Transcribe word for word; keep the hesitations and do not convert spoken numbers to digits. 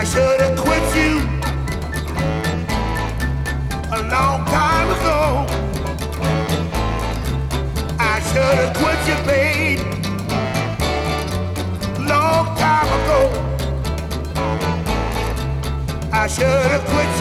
should have quit you a long time ago. I should have quit you, babe, long time ago. I should have quit